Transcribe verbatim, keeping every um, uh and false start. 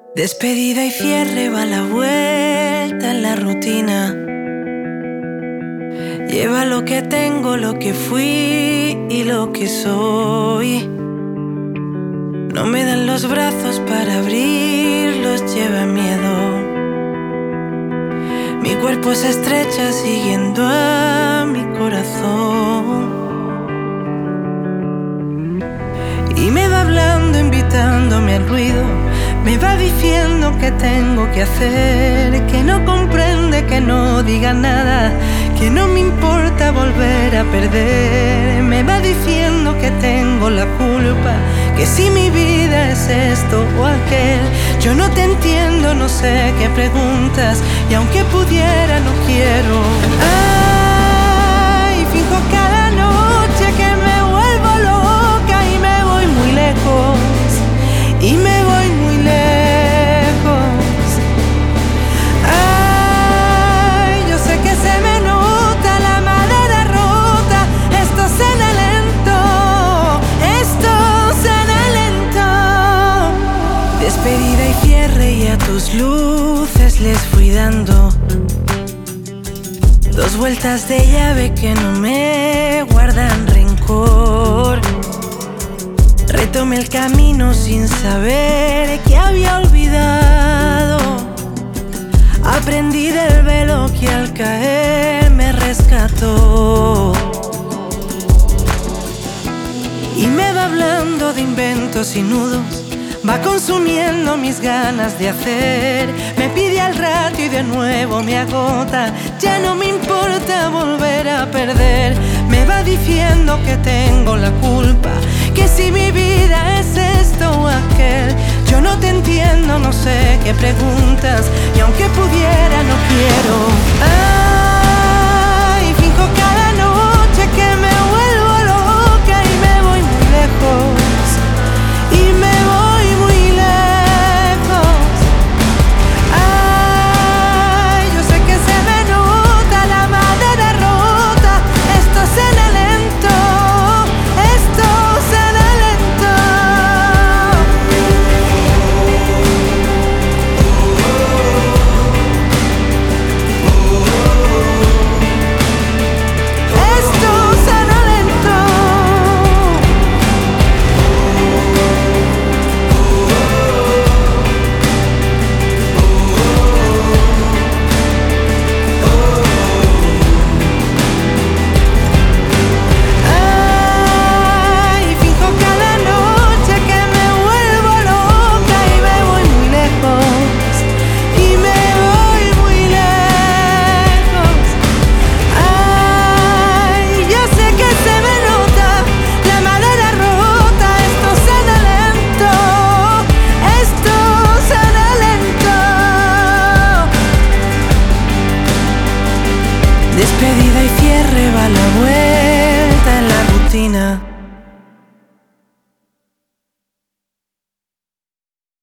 Despedida y cierre va la vuelta en la rutina. Lleva lo que tengo, lo que fui y lo que soy. No me dan los brazos para abrirlos, lleva miedo. Mi cuerpo se estrecha siguiendo a mi corazón. Y me va hablando, invitándome al ruido. Me va diciendo que tengo que hacer, que no comprende, que no diga nada, que no me importa volver a perder. Me va diciendo que tengo la culpa, que si mi vida es esto o aquel. Yo no te entiendo, no sé qué preguntas, y aunque pudiera no quiero. Ay, fijo cada noche que me vuelvo loca y me voy muy lejos, y me voy muy lejos. Ay, yo sé que se me nota la madera rota. Esto suena lento, esto suena lento. Despedida y cierre, y a tus luces les fui dando dos vueltas de llave que no me guardan rencor. Retomé el camino sin saber que había olvidado. Aprendí del velo que al caer me rescató. Y me va hablando de inventos y nudos, va consumiendo mis ganas de hacer. Me pide al rato y de nuevo me agota. Ya no me importa volver a perder. Me va diciendo que tengo la culpa, que si mi vida es esto o aquel. Yo no te entiendo, no sé qué preguntas, y aunque pudiera no quiero. Ay, finjo cada noche que me vuelvo loca y me voy muy lejos, y me voy muy lejos. Ay, yo sé que se me nota la madera rota. Esto suena lento, esto suena lento. Esto suena lento. Ay, fijo cada noche que me vuelvo loca y me voy muy lejos, y me voy muy lejos. Ay, yo sé que se me nota la madera rota. Esto suena lento, esto suena lento. Despedida y cierre va la vuelta en la rutina.